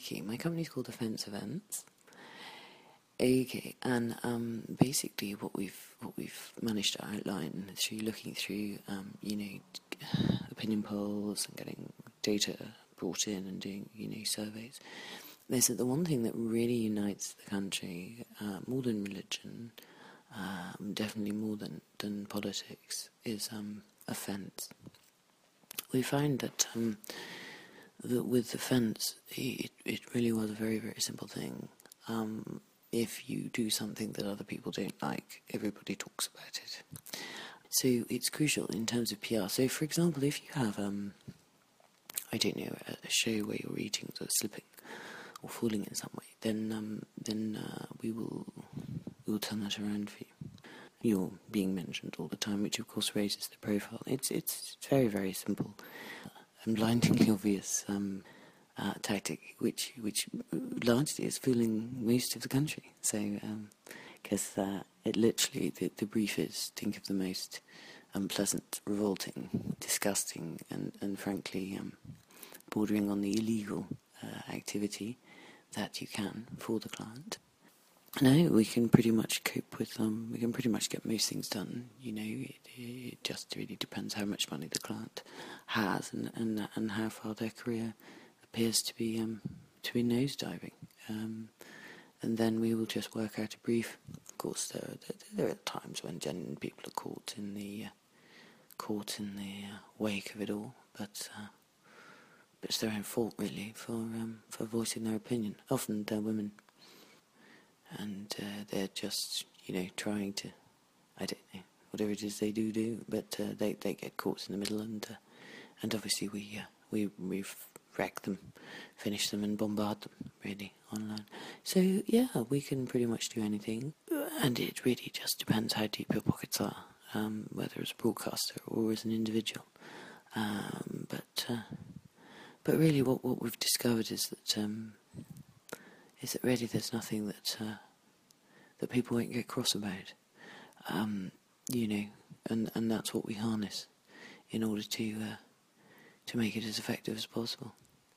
Okay, my company's called Offence Events. Okay, and basically what we've managed to outline through looking through opinion polls and getting data brought in and doing surveys, is that the one thing that really unites the country more than religion, definitely more than politics, is offence. We find that with offence, it really was a very, very simple thing. If you do something that other people don't like, everybody talks about it. So it's crucial in terms of PR. So, for example, if you have, a show where your ratings are slipping or falling in some way, then we will turn that around for you. You're being mentioned all the time, which of course raises the profile. It's very, very simple and blindingly obvious tactic, which largely is fooling most of the country. So, because it literally, the brief is, think of the most unpleasant, revolting, disgusting, and frankly bordering on the illegal activity that you can for the client. No, we can pretty much cope with them. We can pretty much get most things done. It just really depends how much money the client has and how far their career appears to be nosediving. And then we will just work out a brief. Of course, there are times when genuine people are caught in the wake of it all, but it's their own fault really for voicing their opinion. Often they're women. And they're just, trying to, I don't know, whatever it is they do, but they get caught in the middle, and obviously we wreck them, finish them, and bombard them, really, online. So, yeah, we can pretty much do anything, and it really just depends how deep your pockets are, whether as a broadcaster or as an individual. But really what we've discovered is that really there's nothing that people won't get cross about, and that's what we harness in order to make it as effective as possible.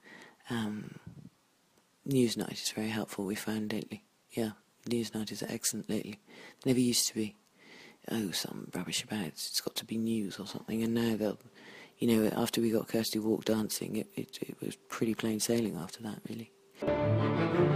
Newsnight is very helpful, we found lately. Yeah, Newsnight is excellent lately. Never used to be, some rubbish about it's got to be news or something, and now they'll, after we got Kirsty Walk dancing, it was pretty plain sailing after that, really.